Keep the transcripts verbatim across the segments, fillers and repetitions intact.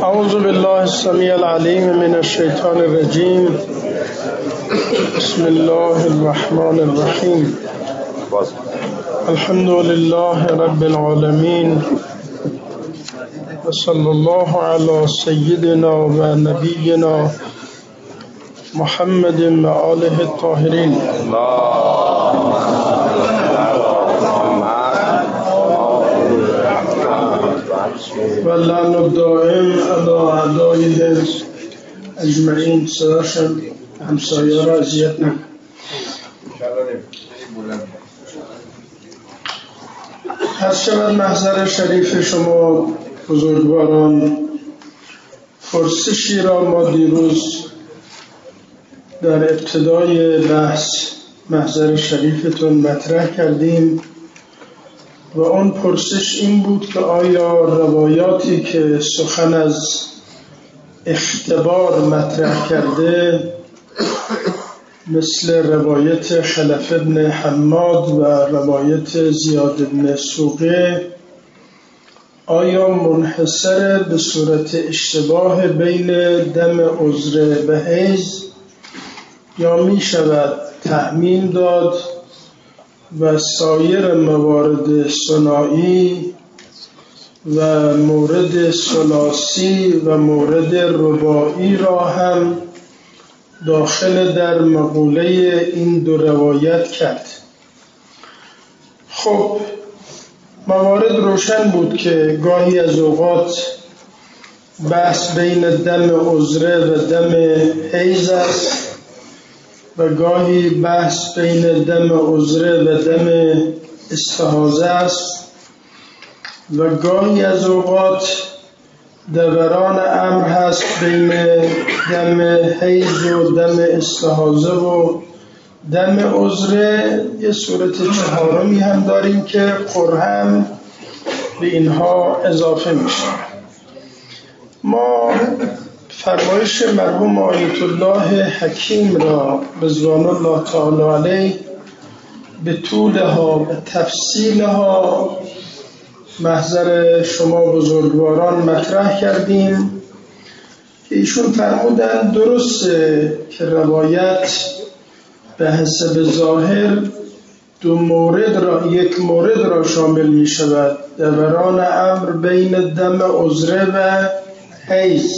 اعوذ بالله السمیع العلیم من الشیطان الرجیم. بسم الله الرحمن الرحیم. الحمد لله رب العالمین و صلی الله علی سیدنا و نبینا محمد و آله الطاهرین. و لعن الدائم علی اعدائهم اجمعین. صداشم همسایه را اذیت نکن. هست شود محضر شریف شما بزرگواران، پرسشی را ما دیروز در ابتدای بحث محضر شریفتون مطرح کردیم و اون پرسش این بود که آیا روایاتی که سخن از اختبار مطرح کرده مثل روایت خلف ابن حماد و روایت زیاد ابن سوقه آیا منحصر به صورت اشتباه بین دم عذر و حیض یا می شود تعمیم داد و سایر موارد ثنایی و مورد ثلاثی و مورد رباعی را هم داخل در مقوله این دو روایت کرد. خب موارد روشن بود که گاهی از اوقات بحث بین دم عذره و دم حیض است و گاهی بحث بین دم عذره و دم استحاضه است و گاهی از اوقات دوران امر هست بین دم حیض و دم استحاضه و دم عذره. یه صورت چهارمی هم داریم که قرهم به اینها اضافه میشه. ما فرمایش مرحوم آیت الله حکیم را رضوان الله تعالی علیه به طولها به تفصیلها محضر شما بزرگواران مطرح کردیم که ایشون فرمودند درسته که روایت به حسب ظاهر دو مورد را یک مورد را شامل می شود، دوران امر بین دم عذره و حیض،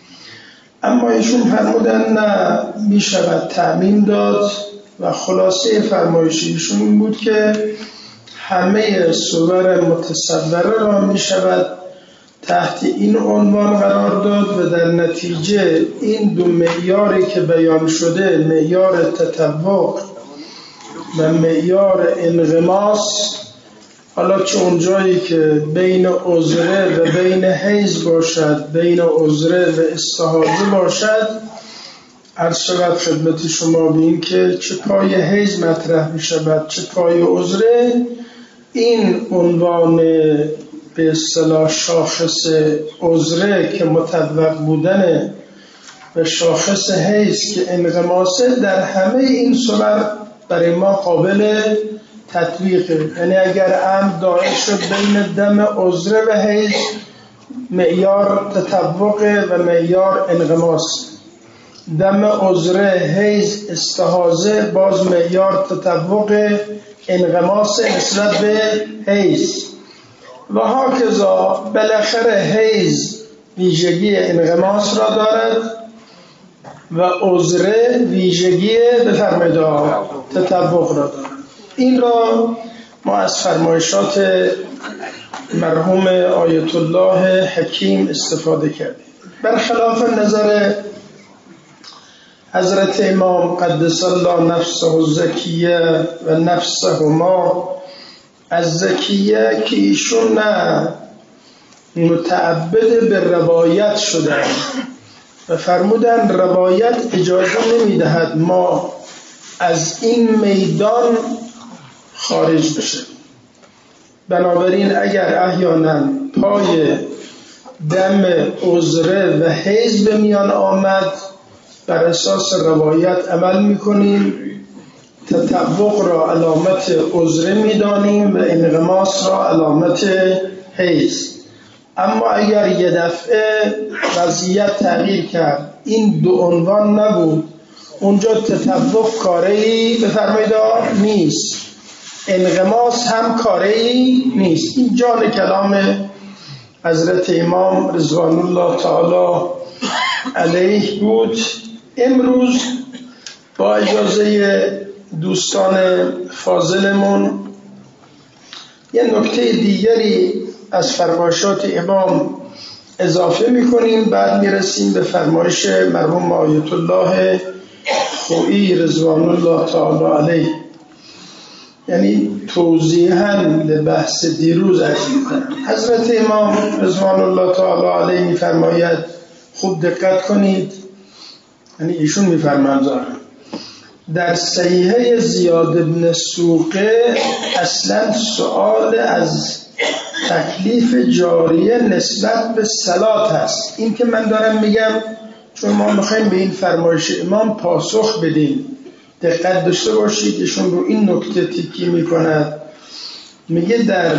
اما ایشون فرمودن نه می شود تعمیم داد و خلاصه فرمایش ایشون این بود که همه صور متصوره را می شود تحت این عنوان قرار داد و در نتیجه این دو معیاری که بیان شده، معیار تطبق و معیار انغماس، حالا چه اونجایی که بین عذره و بین حیض باشد، بین عذره و استحاضه باشد، عرض شود خدمت شما به این که چه پای حیض مطرح می شود چه پای عذره، این عنوان به اصطلاح شاخص عذره که مطبق بودنه و شاخص حیض که انغماسه در همه این صور برای ما قابل تطبیقه. یعنی اگر امر دائر شد بین دم عذره و حیض، معیار تطبق و معیار انغماس، دم عذره حیض استحاضه باز معیار تطبق انغماس نسبت به حیض و هاکذا. بالاخره حیض ویژگی انغماس را دارد و عذره ویژگی بفرمایید تطبق را دارد. این را ما از فرمایشات مرحوم آیت الله حکیم استفاده کردیم. برخلاف نظر حضرت امام قدس الله نفسه الزکیه و نفسهما از زکیه که ایشون نه متعبد به روایت شدن و فرمودن روایت اجازه نمیدهد ما از این میدان خارج بشه. بنابراین اگر احیانا پای دم عذره و حیض به میان آمد، بر اساس روایت عمل میکنیم، تطبق را علامت عذره میدانیم و انغماس را علامت حیض. اما اگر یه دفعه وضعیت تغییر کرد، این دو عنوان نبود، اونجا تطبق کاری بفرمایید نیست، انغماس هم کاری نیست. این جان کلام حضرت امام رضوان الله تعالی علیه بود. امروز با اجازه دوستان فاضلمون یه نکته دیگری از فرمایشات امام اضافه میکنیم، بعد میرسیم به فرمایش مرحوم آیت الله خویی رضوان الله تعالی علیه، یعنی توضیحاً به بحث دیروز عرض میکنم. حضرت امام رضوان الله تعالی علیه میفرماید، خوب دقت کنید، یعنی ایشون میفرمایند در صحیحه زیاد بن سوقه اصلا سؤال از تکلیف جاریه نسبت به صلات هست. این که من دارم میگم چون ما میخوایم به این فرمایش امام پاسخ بدیم، دقت داشته باشید. ایشون رو این نکته تیکی میکند، میگه در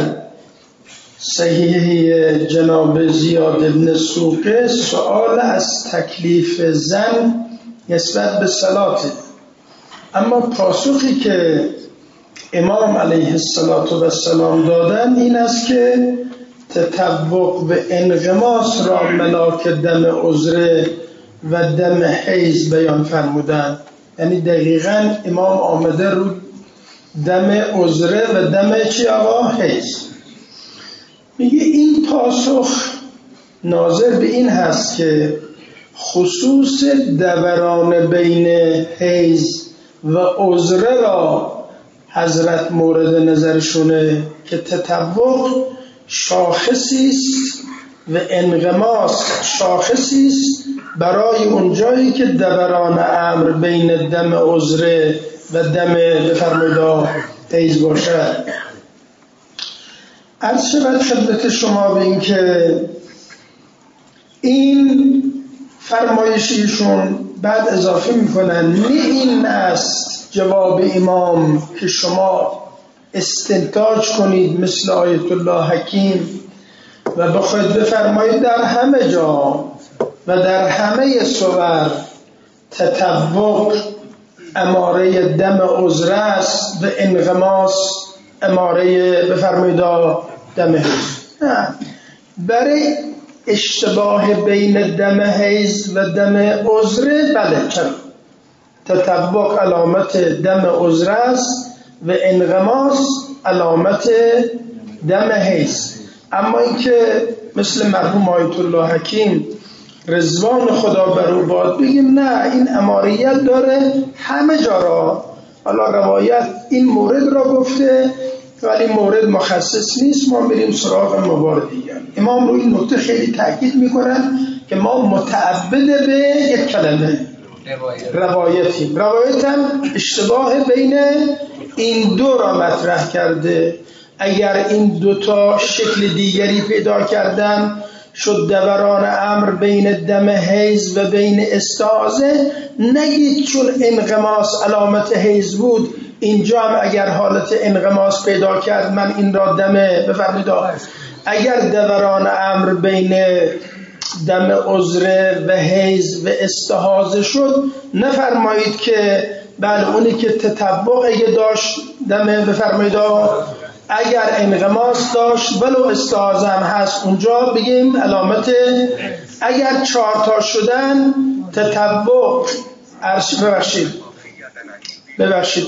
صحیحه جناب زیاد بن سوقه سؤال از تکلیف زن نسبت به صلاته، اما پاسخی که امام علیه السلام دادن این است که تطبق به انغماس را ملاک دم عذر و دم حیض بیان فرمودن. یعنی دقیقاً امام آمده رو دم عذر و دم چی آقا؟ حیض. میگه این پاسخ ناظر به این هست که خصوص دوران بین حیض و عذر را حضرت مورد نظرشونه که تطبق شاخصی است و انغماس شاخصی است برای اون جایی که دوران امر بین دم عذر و دم بفرمایید حیض باشد. عرض شود خدمت شما به این که این فرمایشیشون بعد اضافه میکنن نه این است جواب امام که شما استنتاج کنید مثل آیت الله حکیم و بخواید بفرمایید در همه جا و در همه صور تطبق اماره دم عذر است و انغماس اماره بفرمایید دم حیض. نه، برای اشتباه بین دم حیض و دم عذر بله چرا تطبق علامت دم عذر است و انغماس علامت دم حیض. اما اینکه مثل مرحوم آیت الله حکیم رضوان خدا بر او باد بگیم نه، این اماریت داره همه جا را. حالا روایت این مورد را گفته ولی مورد مخصص نیست، ما میریم سراغ موارد دیگر. امام رو این نکته خیلی تاکید میکنن که ما متعبد به یک کلمه روایتیم. روایت هم اشتباه بین این دو را مطرح کرده. اگر این دوتا شکل دیگری پیدا کردن شد دوران امر بین دم حیض و بین استعاضه، نگید چون انغماس علامت حیض بود اینجا هم اگر حالت انغماس پیدا کرد من این را دمه بفرمید. اگر دوران امر بین دم عذر و حیض و استحاضه شد نفرمایید که بله اونی که تطبق اگه داشت دمه بفرمایید، اگر انغماس داشت ولو استحاضه هم هست اونجا بگیم علامت. اگر چهار تا شدن تطبق عرش ببخشید ببخشید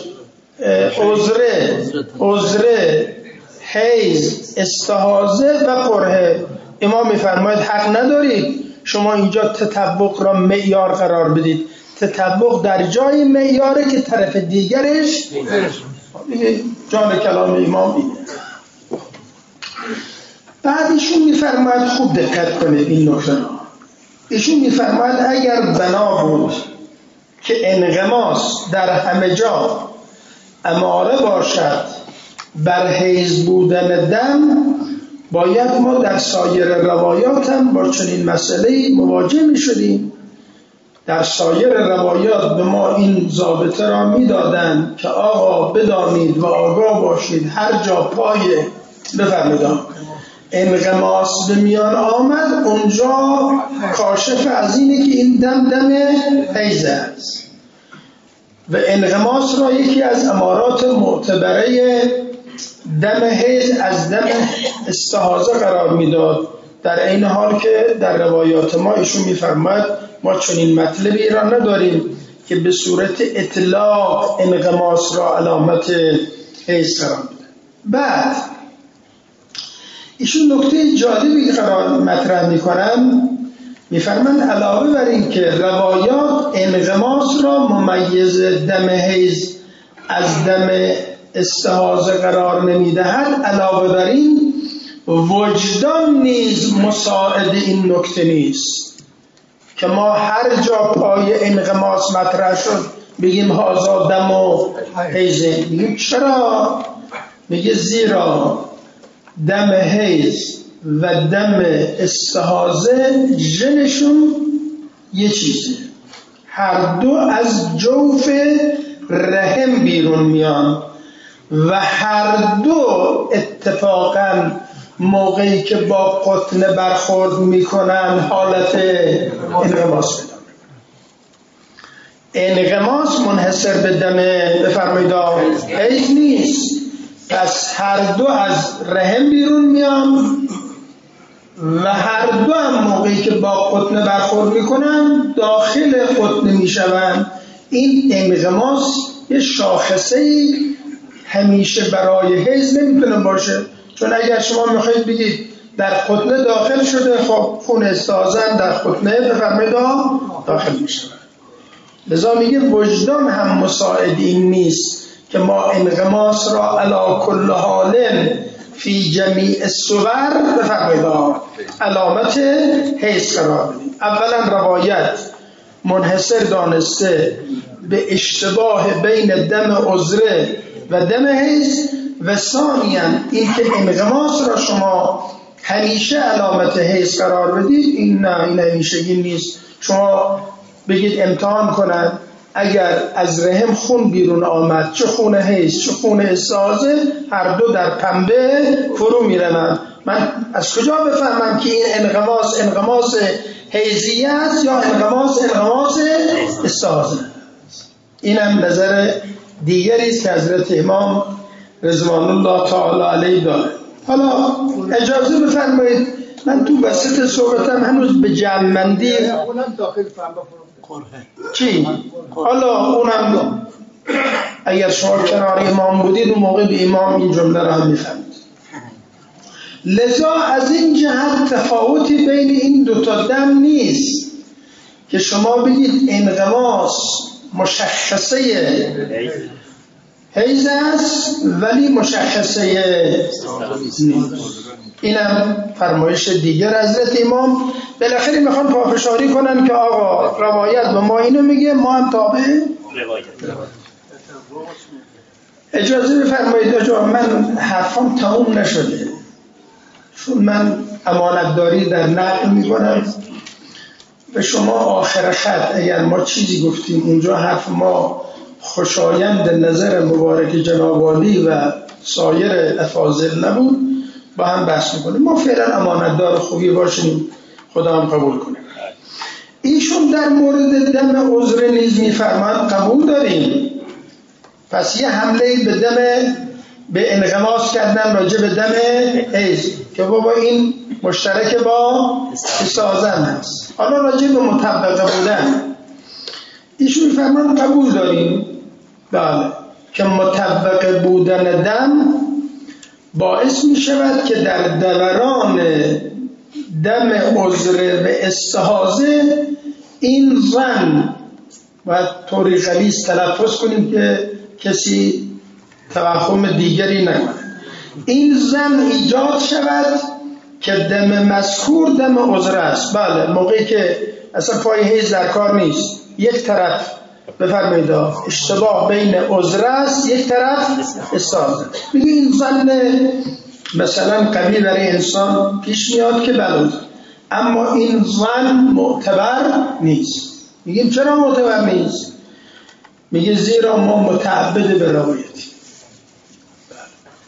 عذره عذره حیض استحاضه و قرحه، امام میفرماید حق ندارید شما اینجا تطبق را معیار قرار بدید. تطبق در جای معیاره که طرف دیگرش جان کلام امام اینه. بعد ایشون میفرماید خوب دقت کنید این نکته را. ایشون میفرماید اگر بنا بود که انغماس در همه جا اماره باشد بر حیض بودن دم، باید ما در سایر روایات هم با چنین مسئله مواجه می شدیم. در سایر روایات به ما این ضابطه را می دادن که آقا بدانید و آگاه باشید هر جا پای بفرمایید انغماس به میان آمد، اونجا کاشف از اینه که این دم دم حیض است و انغماس را یکی از امارات معتبره دم حیض از دم استحاضه قرار میداد، در این حال که در روایات ما ایشون میفرماید ما چنین مطلبی را نداریم که به صورت اطلاق انغماس را علامت حیض قرار میده. بعد ایشون نکته جالبی قرار مطرح میکنن، میفرماند علاوه بر این که روایات انغماس را ممیز دم حیض از دم استحاضه قرار نمیدهد، علاوه بر این وجدان نیز مساعد این نکته نیست که ما هر جا پای انغماس مطرح شد بگیم هازا دم و حیضه. میگیم چرا؟ میگه زیرا دم حیض و دم استحاضه ژنشون یه چیزه، هر دو از جوف رحم بیرون میان و هر دو اتفاقا موقعی که با قطنه برخورد میکنن حالت انغماس بدن. انغماس منحصر به دم بفرمایید حیض نیست، پس هر دو از رحم بیرون میان و هر دو هم موقعی که با قطنه برخورد میکنن داخل قطنه میشون. این انغماس یه شاخصه‌ای همیشه برای حیض نمیتونه باشه، چون اگر شما میخواید بگید در قطنه داخل شده، خب خون استحاضه در قطنه بفرمایید داخل میشه. لذا میگه وجدان هم مساعد این نیست که ما انغماس را علی کل حال فی جمیع الصور بفرمایید علامت حیض قرار بدیم. اولا روایت منحصر دانسته به اشتباه بین دم عذره و دم حیض، و ثانیاً این که انغماس را شما همیشه علامت حیض قرار بدید، این نه، این همیشگی نیست. شما بگید امتحان کنن اگر از رحم خون بیرون آمد، چه خون حیض چه خون استحاضه، هر دو در پنبه فرو میرن. من از کجا بفهمم که این انغماس انغماس حیضی است یا انغماس انغماس استحاضه؟ اینم نظر دیگری است که حضرت امام رضوان الله تعالی علیه داره. حالا اجازه بفرمایید من تو وسط صحبتم هنوز به جمع‌بندی اونم داخل فهم چی؟ حالا اونم اگر شما کنار امام بودید اون موقع به امام این جمله را هم میفهمید. لذا از این جهت تفاوتی بین این دوتا دم نیست که شما بگید انغماس مشخصه حیض است ولی مشخصه نیست. اینم فرمایش دیگر حضرت امام. بالاخره میخوان پافشاری کنن که آقا روایت به ما اینو میگه، ما هم تابع روایت. اجازه بفرمایید آجا من حرفام تموم نشده، چون من امانتداری در نقل میکنم به شما آخر خط اگر ما چیزی گفتیم اونجا حرف ما خوشایند نظر مبارک جناب عالی و سایر افاضل نبود با هم بحث میکنیم. ما فعلا امانتدار خوبی باشیم، خدا هم قبول کنه. ایشون در مورد دم عذر نیز میفرماند قبول داریم، پس یه حمله به دم به انغماس کردن راجع به دم حیض که بابا این مشترک با استحاضه هست. حالا راجع به مطبقه بودن ایشون میفرماند قبول داریم، بله، که مطبقه بودن دم باعث می شود که در دوران دم عذر به استحاضه این زن و طوری غلیظ تلفظ کنیم که کسی توهم دیگری نکنه، این زن ایجاد شود که دم مذکور دم عذر است. بله، موقعی که اصلا پای حیض در کار نیست، یک طرف بفرمایید اشتباه بین عذر است، یک طرف استحاضه. میگه این زن مثلا قوی برای انسان پیش میاد که بلوز، اما این زن معتبر نیست. میگیم چرا معتبر نیست؟ میگه زیرا ما متعبد به روایتی.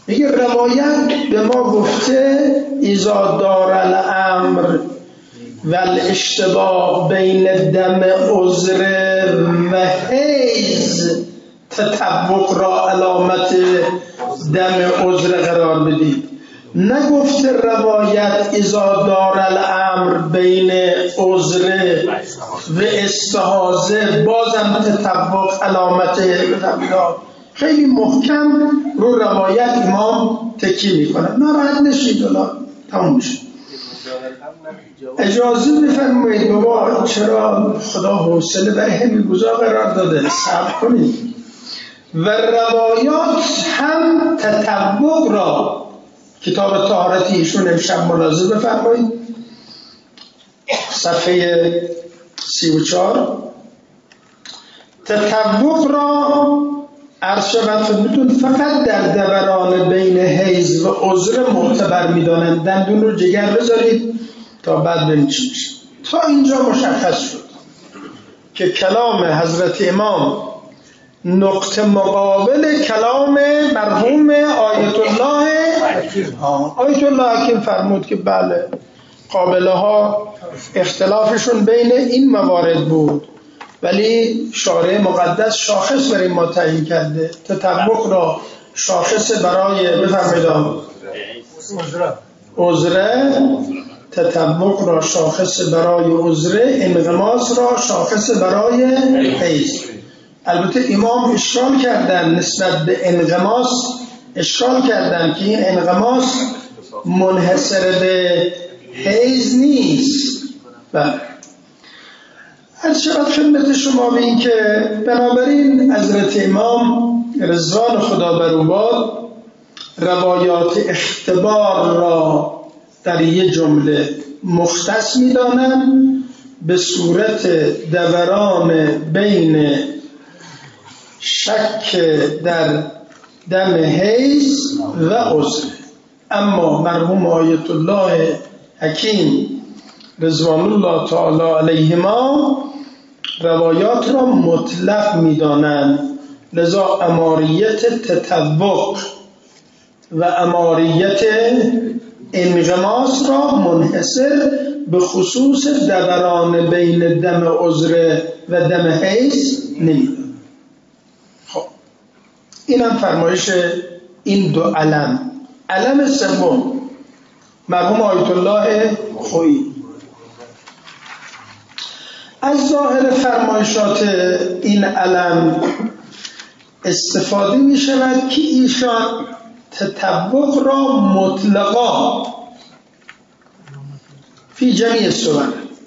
میگه روایت به ما گفته اذا دار الامر و الاشتباه بین دم عذر و حیض تطبق را علامت دم عذر قرار بدید. نگفته روایت اذا دار الامر بین عذر و استحاضه بازم تطبق علامت. خیلی محکم رو روایت امام تکیه میکنه. ناراحت نشید ولی تموم میشه. اجازه بفرمایید بابا چرا خدا حوصله برای همین روزا قرار داده، صبر کنید. و روایات هم تطبق را کتاب طهارت ایشون امشب ملاحظه بفرمایید صفحه سی و چهار. تطبق را عرض شود خدمتتون فقط در دوران بین حیض و عذر معتبر میدانند. دندون رو جگر بذارید تا بعد ببینید چی میشه. تا اینجا مشخص شد که کلام حضرت امام نقطه مقابل کلام مرحوم آیت الله حکیم. آیت الله حکیم فرمود که بله قابله ها اختلافشون بین این موارد بود، ولی شارع مقدس شاخص برای ما تعیین کرده. تطبق را شاخص برای بفرمایید عذره، تطبق را شاخص برای عذره، انغماس را شاخص برای حیض. البته امام اشکال کردن نسبت به انغماس، اشکال کردن که این انغماس منحصر به حیض نیست. بله از شبت خدمت شما به این که بنابراین حضرت امام رضوان خدا بر او باد روایات اختبار را در یک جمله مختص می‌دانند به صورت دوران بین شک در دم حیض و عذر. اما مرحوم آیت الله حکیم رضوان الله تعالی علیهما روایات را مطلق می‌دانند، لذا اماریت تطبق و اماریت انغماس را منحصر به خصوص دوران بین دم عذر و دم حیض نمی‌دانند. خب اینم فرمایش این دو علم. علم سوم مرحوم آیت الله خویی از ظاهر فرمایشات این علم استفاده می شود که ایشان تطبق را مطلقا فی جمیع صور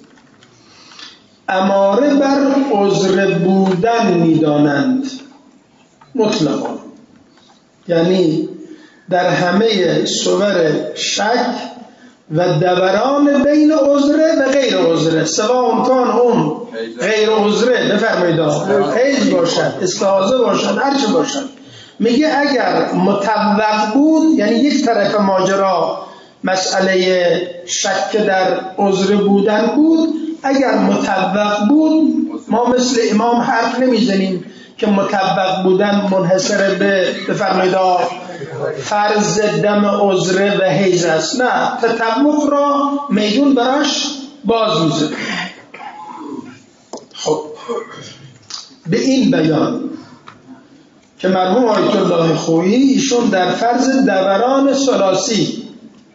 اماره بر عذر بودن می دانند. مطلقا یعنی در همه صور شک و دوران بین عذره و غیر عذره، سواء کان اون غیر عذره بفرمایید حیض باشد، استحاضه باشد، هر چه باشد. میگه اگر مطوق بود، یعنی یک طرف ماجرا مسئله شک در عذر بودن بود، اگر مطوق بود ما مثل امام حرف نمیزنیم که مطوق بودن منحصر به بفرمایید فرض دم عذر و حیض است. نه، تطبق را میدون براش باز میزنه. خب به این بیان که مرحوم آیت الله خویی ایشون در فرض دوران ثلاثی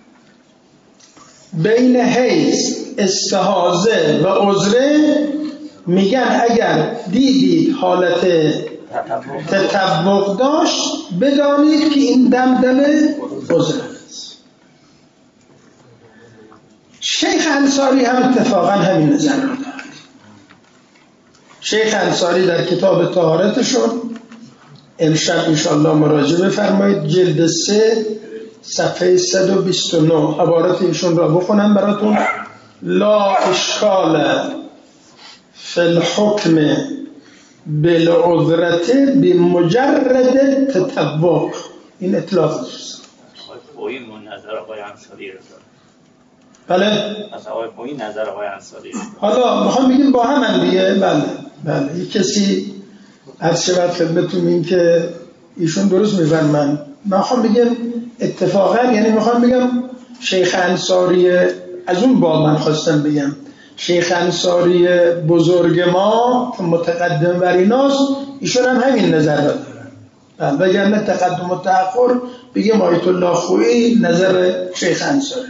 بین حیض، استحاضه و عذره میگن اگر دیدید حالت تطبق داشت بدانید که این دم دم عذر است. شیخ انصاری هم اتفاقا همین نظر رو دارد. شیخ انصاری در کتاب طهارتشون امشب انشاءالله مراجعه بفرمایید، جلد سه صفحه صد و بیست و نه عبارت ایشون را بخونم براتون. لا اشکال فی الحکم بالعذرت بمجرد تطبق. این اطلاق است. این نظر آقای انصاری رو بله از آقای خویی نظر آقای انصاری. حالا میخوام بگیم با هم دیگه. بله بله یک کسی هر چقدر خدمتون این که ایشون درست میفرمن، من میخوام بگم اتفاقا یعنی میخوام بگم شیخ انصاری از اون باب من خواستم بگم شیخ انصاری بزرگ ما که متقدم بر ایناست، ایشون هم همین نظر دارن. وگرنه تقدم و تأخر بگیم آیت الله خویی نظر شیخ انصاری.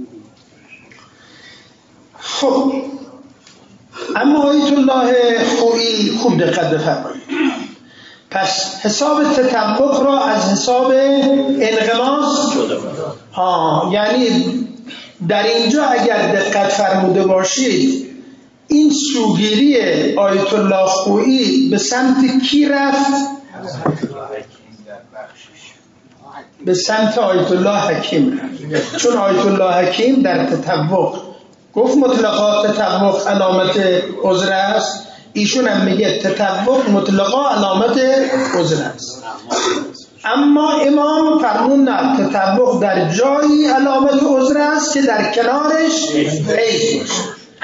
خب اما آیت الله خویی خوب دقت بفرمایید. پس حساب تطبق را از حساب انغماس ها، یعنی در اینجا اگر دقت فرموده باشید این سوگیری آیت الله خویی به سمت کی رفت؟ به سمت آیت الله حکیم رفت. چون آیت الله حکیم در تطبق گفت مطلقا تطبق علامت عذر است، ایشون هم میگه تطبق مطلقا علامت عذر است. اما امام فرمون نه، تطبق در جایی علامت عذر است که در کنارش حیض باشه.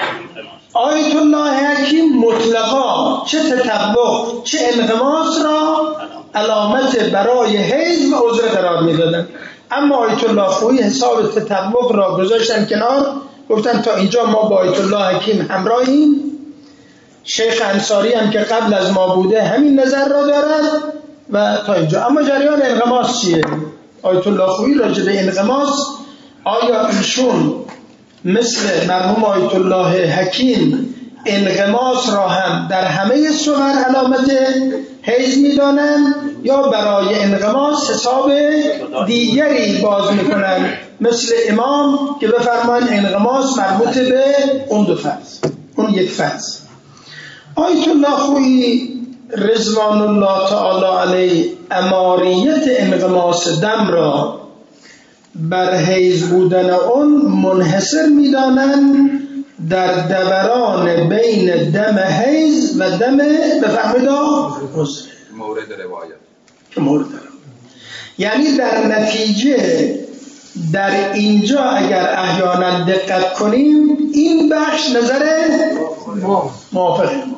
آیت الله حکیم مطلقا چه تطبق چه انغماس را علامت برای حیض و عذر قرار میدادن. اما آیت الله خویی حساب تطبق را گذاشتن کنار، گفتن تا اینجا ما با آیت الله حکیم همراهیم. شیخ انصاری هم که قبل از ما بوده همین نظر را دارد و تا اینجا. اما جریان انغماس چیه؟ آیت الله خویی راجع به انغماس، آیا ایشون مثل مرحوم آیت الله حکیم انغماس را هم در همه صور علامت حیض میدانند یا برای انغماس حساب دیگری باز میکنند مثل امام که بفرمایند انغماس مربوط به اون دو فرض، اون یک فرض. آیت الله خویی رضوان الله تعالی علیه اماریت انغماس دم را بر حیض بودن اون منحصر میدانند در دوران بین دم حیض و دم بفهمید عذر مورد روایت که مورد روایت. یعنی در نتیجه در اینجا اگر احیانا دقت کنیم این بخش نظر موافقه ما،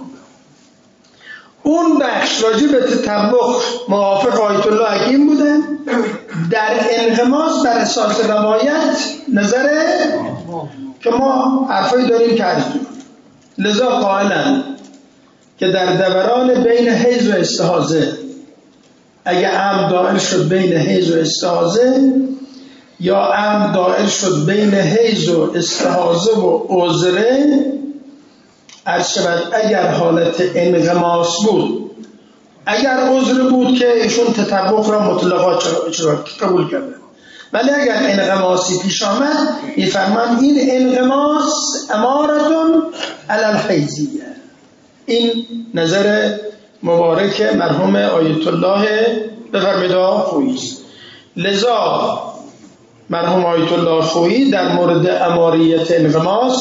اون بخش راجع به تطبق موافق آیت الله حکیم بودن، در انغماس بر اساس روایت نظر که ما حرفایی داریم که عرض داریم. لذا قائلن که در دوران بین حیض و استحاضه اگه عمد دائر شد بین حیض و استحاضه یا عمد دائر شد بین حیض و استحاضه و عذره، عرض شود اگر حالت انغماس بود، اگر عذر بود که ایشون تطبق را مطلقا چرا قبول کرده، ولی اگر انغماسی پیش آمد میفرمان این انغماس امارتون علی الحیضیه. این نظر مبارک مرحوم آیت الله بفرمایید خویی است. لذا مرحوم آیت الله خویی در مورد اماریت انغماس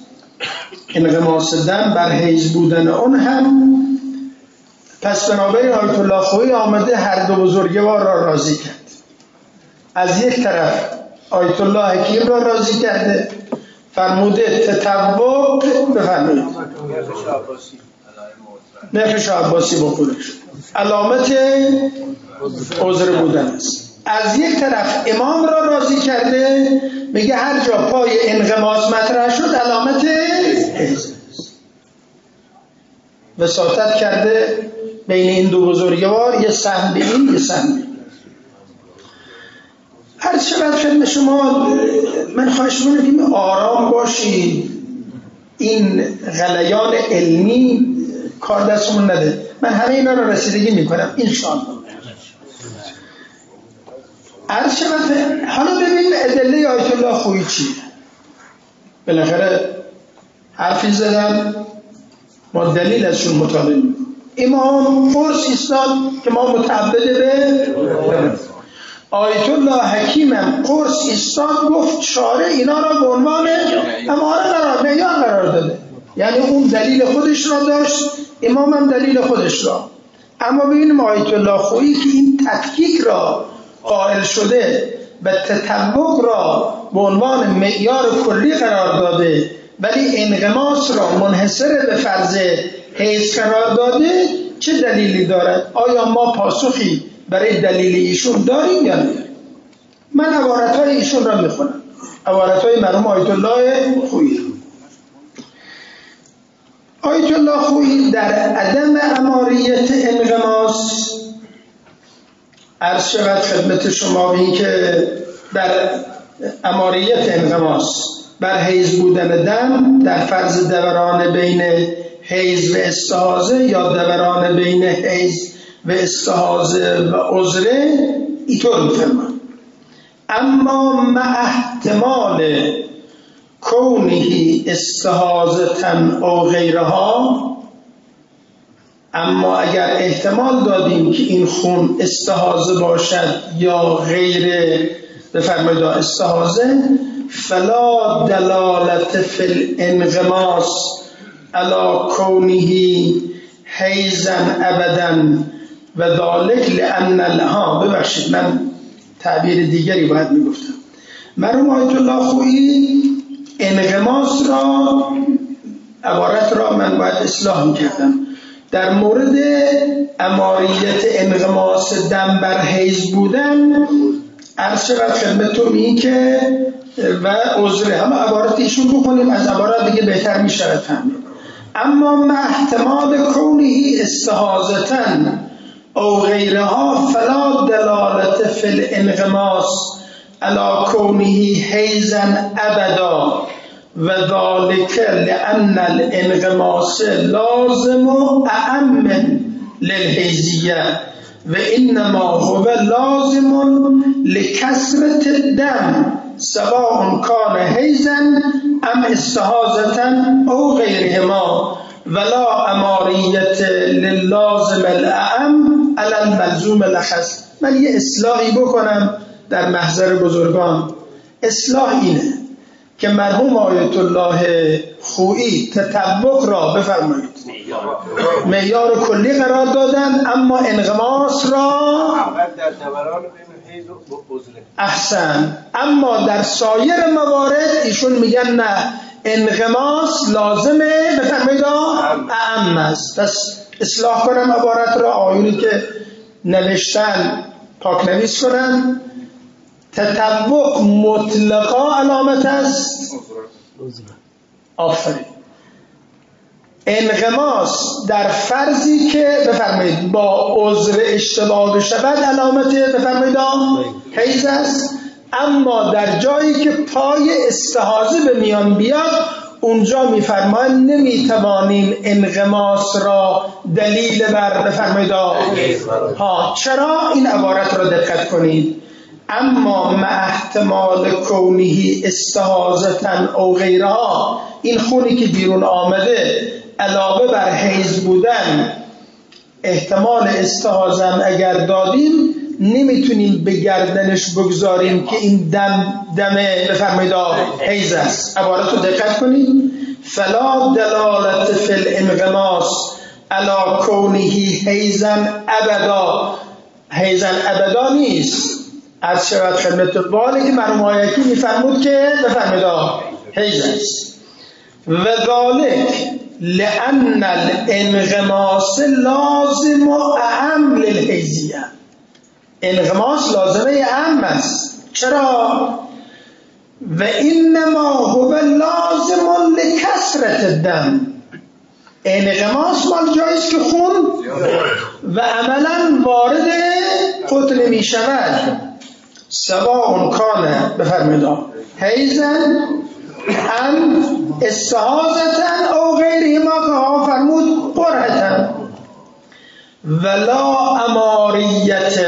انغماس دم بر حیض بودن اون هم پس بنابراین آیت الله خویی آمده هر دو بزرگوار را راضی کرد. از یک طرف آیت الله حکیم را راضی کرده، فرموده تطبق بفرمایید نفش عباسی بخورش علامت عذر بودن است. از یک طرف امام را راضی کرده، میگه هر جا پای انغماس مطرح شد علامت حیض است. وساطت کرده بین این دو بزرگوار، یه سهم به این یه سهم به این. هر شبت خدمت شما من خواهش می‌کنم آرام باشید، این غلیان علمی کار دستمون نده. من همه اینا رو رسیدگی میکنم انشاءالله. عرض شبت حالا ببین ادله آیت الله خویی چیه. بالاخره حرفی زدن ما دلیل ازشون مطالعه میکنم. امام فرس ایستاد که ما متعبد به آیت الله حکیمم قرص ایستاد گفت شارع اینا را به عنوان اماره قرار معیار قرار داده، یعنی اون دلیل خودش را داشت، امام هم دلیل خودش را. اما ببینیم آیت الله خویی که این تفکیک را قائل شده و تطبق را به عنوان معیار کلی قرار داده ولی انغماس را منحصر به فرض حیض قرار داده، چه دلیلی دارد؟ آیا ما پاسخی برای دلیل ایشون داریم یا نداریم؟ من عبارت های ایشون را میخونم، عبارت های مرحوم آیت الله خویی. آیت الله خویی در عدم اماریت انغماس عرض شود خدمت شما به این که در اماریت انغماس بر حیض بودن دم در فرض دوران بین حیض و استحاضه یا دوران بین حیض و استحاضه و عذره اینطور می‌فرماید: اما مع احتمال کونه استحاضة او غیرها، اما اگر احتمال دادیم که این خون استحاضه باشد یا غیر بفرمایید استحاضه، فلا دلالت فی الانغماس علی کونه حیضا ابدا و ذلک لان الها. ببخشید من تعبیر دیگری باید میگفتم. مرحوم آیت الله خویی انغماس را عبارت را من باید اصلاح میکردم. در مورد اماریت انغماس دم بر حیض بودن عرض شود خدمتتون این که و عذره همه عبارت ایشون بخونیم، از عبارت دیگه بهتر میشود فهمید. اما مع احتمال کونه استحاضة او غیرها فلا دلالت فی الانغماس علی کونه حیضا ابدا و ذلک لان الانغماس لازم اعم للحیضیه و انما هو لازم لکثرة الدم سواء کان حیضا ام استحاضة او غیرهما ولا اماریت للازم الاعم علی الملزوم الاخص. من یه اصلاحی بکنم در محضر بزرگان. اصلاح اینه که مرحوم آیت الله خویی تطبق را بفرمایید معیار کلی قرار دادن، اما انغماس را در دوران بین حیض و عذره. احسن. اما در سایر موارد ایشون میگن نه، انغماس لازمه بفرمایید اعم است. پس اصلاح کنم عبارت را، آیونی که نوشتن پاک نویس کنن. تطبق مطلقا علامت است آفرین. انغماس در فرضی که بفرمایید با عذر اشتباه بشود علامت بفرمایید حیض است، اما در جایی که پای استحاضه به میان بیاد اونجا میفرمایند نمیتوانیم انغماس را دلیل بر بفرمایید ها. چرا؟ این عبارت را دقت کنید: اما مع احتمال کونه استحاضة او غیرها، این خونی که بیرون آمده علاوه بر حیض بودن احتمال استحاضه اگر دادیم نمیتونیم به گردنش بگذاریم که این دم دم بفرمایید حیض است. عبارت رو دقت کنید: فلا دلالت فی الانغماس علی کونه حیضا ابدا. حیضا ابدا نیست، از شود خدمت بالی که مرحوم آیتی میفرمود که بفرمید حیض است. و ذالک لان الانغماس لازم و اعم للحیضیه. انغماس لازمه اعم است. چرا؟ و انما هو لازم لکثرة الدم. انغماس مال جاییست که خون و عملا وارد قتل می شود، سواء کان بفرمید حیضا ام استحاضة او غیرهما که ها فرمود قرعة. ولا اماریت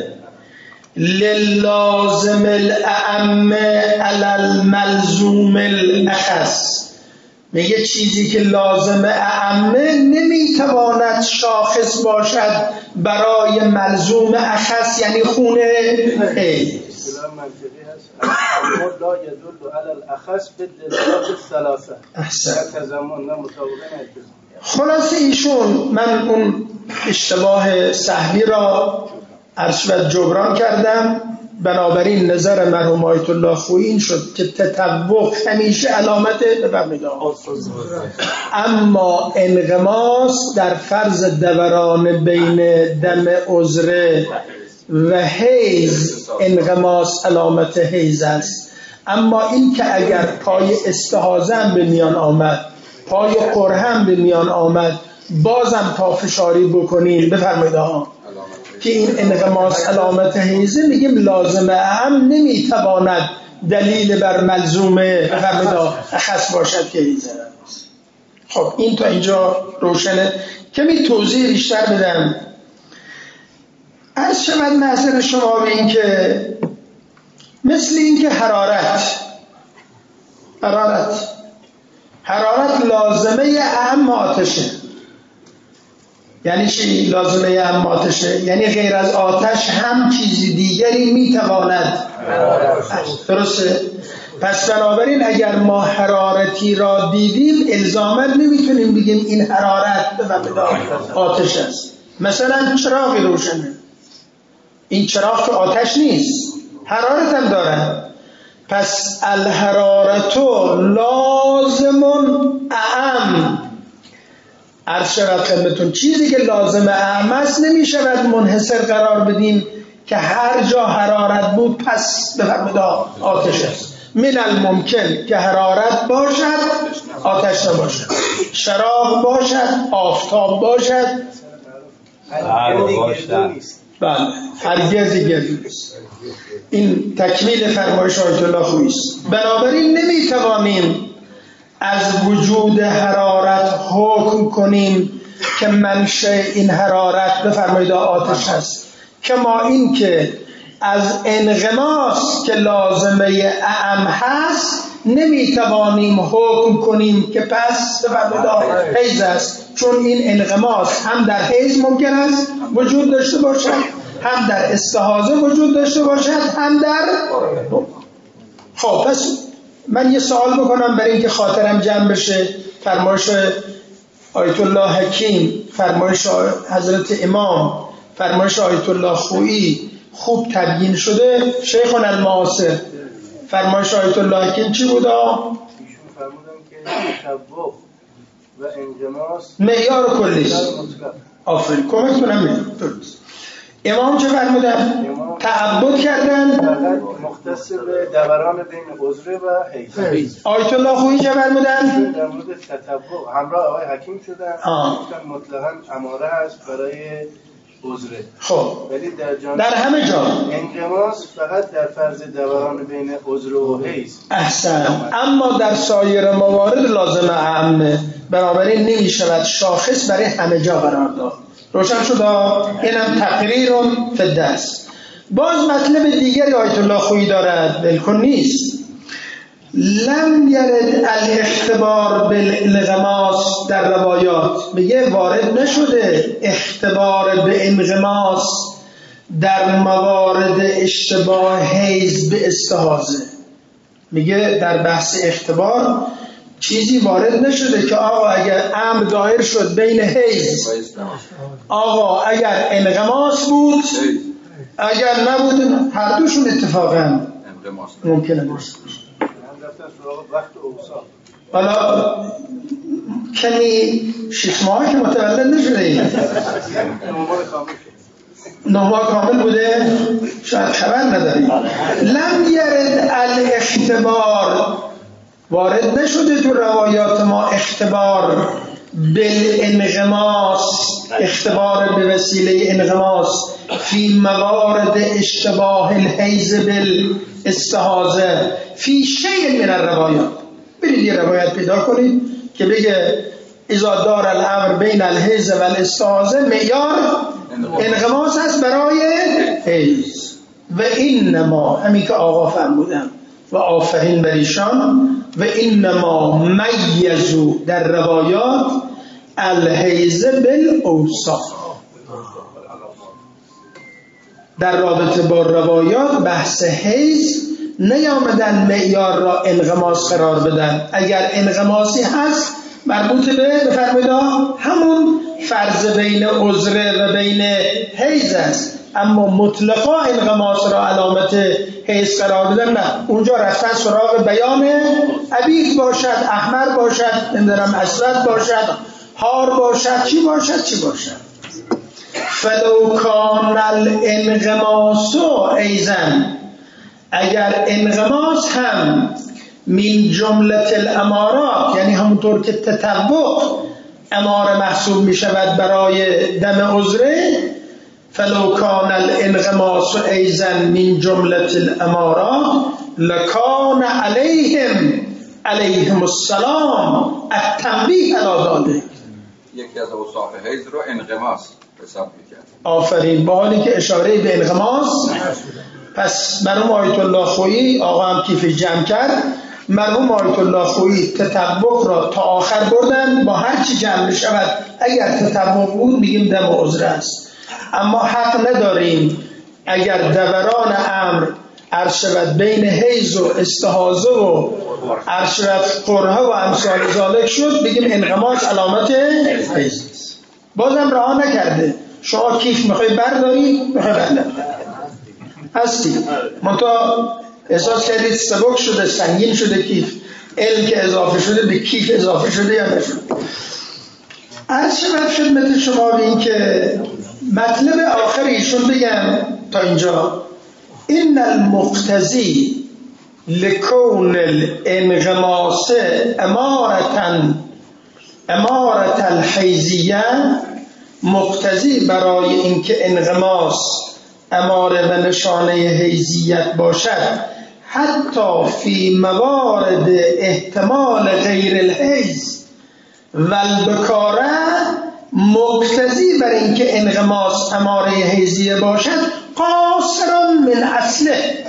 للازم الاعم علی الملزوم الاخص. میگه چیزی که لازم اعمه نمیتواند شاخص باشد برای ملزوم اخص، یعنی خون حیض. لا يدل على الاخص بالدلالات الثلاثه. احسن. خلاص ایشون من اون اشتباه سهمی را عرض و جبران کردم، بنابراین نظر مرحوم آیت الله خویی این شد که تطبق همیشه علامت بفرمایید اما انغماس در فرض دوران بین دم عذره و حیض انغماس علامت حیض است. اما این که اگر پای استحاضه هم به میان آمد، پای قرحه هم به میان آمد، بازم پافشاری بکنیم، بفرمایید ها که این انغماس علامت حیضه، میگیم لازمه هم نمیتواند دلیل بر ملزومه بفرمایید اخص باشد که حیضه. خب این تا اینجا روشنه. کمی توضیح بیشتر بدم. عرض شود نظر شما به این که مثل این که حرارت حرارت حرارت لازمه اهم آتشه. یعنی چی لازمه اهم آتشه؟ یعنی غیر از آتش هم چیزی دیگری میتواند. درسته؟ پس بنابراین اگر ما حرارتی را دیدیم الزاما نمیتونیم بگیم این حرارت و آتش است. مثلا چراغ روشنه، این چراغ که آتش نیست، حرارت هم داره. پس الحرارت لازم اعم. عرض شود خدمتون چیزی که لازم اعم است نمیشود منحصر قرار بدیم که هر جا حرارت بود پس بفرمایید آتش است. من الممکن که حرارت باشد آتش نباشد، چراغ باشد آفتاب باشد، بله هرگز دیگر نیست. این تکمیل فرمایش آیت الله خویی است. بنابراین نمیتوانیم از وجود حرارت حکم کنیم که منشأ این حرارت بفرمایید آتش است، کما این که از انغماس که لازمه اعم هست نمیتوانیم حکم کنیم که پس بفرمایید حیض است، چون این انغماس هم در حیض ممکن است وجود داشته باشد، هم در استحاضه وجود داشته باشد، هم در. خب پس من یه سوال بکنم برای اینکه خاطرم جمع بشه. فرمایش آیت الله حکیم، فرمایش حضرت امام، فرمایش آیت الله خویی خوب تبیین شده. شیخنا المعاصر فرمایش آیت الله حکیم چی بودا؟ ایشون فرمودن که تشبه و انغماس معیار کلی. آفرین کمک کنم. درست. امام چه فرمودن؟ تعبد کردن مختص به دوران بین عذره و حیض. آیت الله خویی چه فرمودن؟ در مورد تتبع همراه آقای حکیم شدن، گفتن مطلقاً اماره است برای عذره. خب ولی در جان در همه جا انغماس فقط در فرض دوران بین عذره و حیض. احسن. اما در سایر موارد لازم اعمه، بنابراین نمی شود شاخص برای همه جا قرار داد. روشن شد؟ اینم تقریر فی الدرس. باز مطلب دیگری آیت الله خویی دارد، بالکل نیست. لم یرد الاختبار بالانغماس در روایات، میگه وارد نشده اختبار به انغماس در موارد اشتباه حیض به استحاضه. میگه در بحث اختبار چیزی وارد نشده که آقا اگر امر ظاهر شد بین حیض، آقا اگر انغماس بود، اگر نبود، هر دوشون اتفاقا ممکنه باشه. حالا کمی شش ماه که متولد نشده این نمار کامل بوده، شاید خبر نداریم. لم یرد الاختبار، وارد نشده تو روایات ما اختبار بالانغماس، اختبار به وسیله انغماس فی موارد اشتباه الحیض بالاستحاضه فی شیء من الروایات. برید یه روایت پیدا کنید که بگه اذا دار الامر بین الحیض و الاستحاضه معیار انغماس هست برای حیض. و اینما، همین که آقا فرمودن و آفرین بر ایشان، و اینما میزو در روایات الحیض بالاوصاف. در رابطه با روایات بحث حیض نیامدن معیار را انغماس قرار بدن. اگر انغماسی هست مربوط به بفرمایید همون فرض بین عذره و بین حیض است، اما مطلقا انغماس را علامت حیض قرار بدن نه. اونجا رفتن سراغ بیان عبید باشد، احمر باشد، نمیدونم اسود باشد، هار باشد، چی باشد چی باشد. فلو کان الانغماس ایزن، اگر انغماس هم من جملت الامارات، یعنی همونطور که تطوق اماره محسوب می شود برای دم عذره، فلو کان الانغماس ایزن من جملت الامارات لکان علیهم علیهم السلام التنبیه علی ذلک. یکی از اوصاف حیض رو انغماس حساب میکرد. آفرین، با حالی که اشاره به انغماس. پس مرحوم آیت الله خویی، آقا هم کیف جمع کرد، مرحوم آیت الله خویی تطبق را تا آخر بردن، با هر چی جمع شود اگر تطبق بود میگیم دم عذر است. اما حق نداریم اگر دوران امر عرض شود بین حیض و استحاضه و عرض شود قرحه و امثال ذالک شد بگیم انغماس علامت حیض است. بازم رها نکرده، شما کیف میخوای برداری میخوای برداری هستی منطقه احساس کردید سبک شده، سنگین شده کیف، علم که اضافه شده به کیف اضافه شده یا نشده. عرض شود خدمت شما به این که مطلب آخر ایشون بگم تا اینجا، این المقتضی لکون الانغماس امارتن امارت الحیزیه، مقتضی برای اینکه انغماس اماره و نشانه حیزیت باشد حتی فی موارد احتمال غیر الحیز و البکاره، مقتضی بر اینکه انغماس اماره حیزیه باشد قاصر من اصله،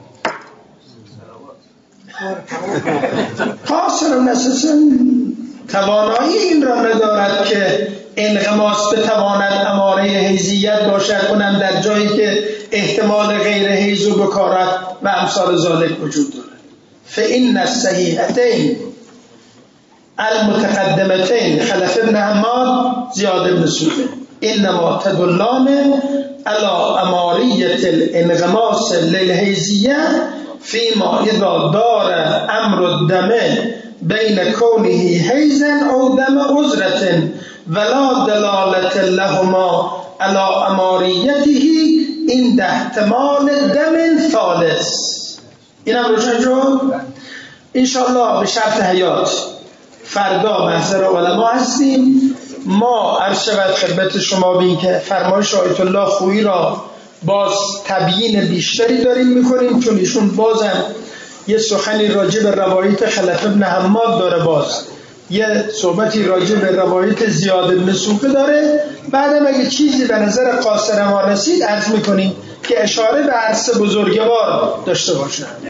قاصر من اصله، توانایی این را ندارد که انغماس بتواند اماره حیزیت باشد، اونم در جایی که احتمال غیر حیز و بکارت و امثال ذالک وجود دارد. فإن الصحیحتین المتقدمتین خلف ابن حماد زیاد ابن سوده انما تدلان على اماریت الانغماس للحیزیه فیما اذا دار امر الدم بین کونه حیزن او دم عذرة ولا دلالت لهما على اماریته این ده احتمال دم ثالث. این هم روشن شد؟ انشاءالله به شرط حیات فردا محضر علما هستیم. ما عرض شود خدمت شما بین که فرمایش آیت الله خویی را باز تبیین بیشتری داریم میکنیم، چون ایشون بازم یه سخنی راجع به روایت خلف ابن حماد داره، باز یه صحبتی راجع به روایت زیاد بن سوقه داره. بعدم اگه چیزی به نظر قاصر ما رسید عرض میکنیم که اشاره به عرصه بزرگوار داشته باشند.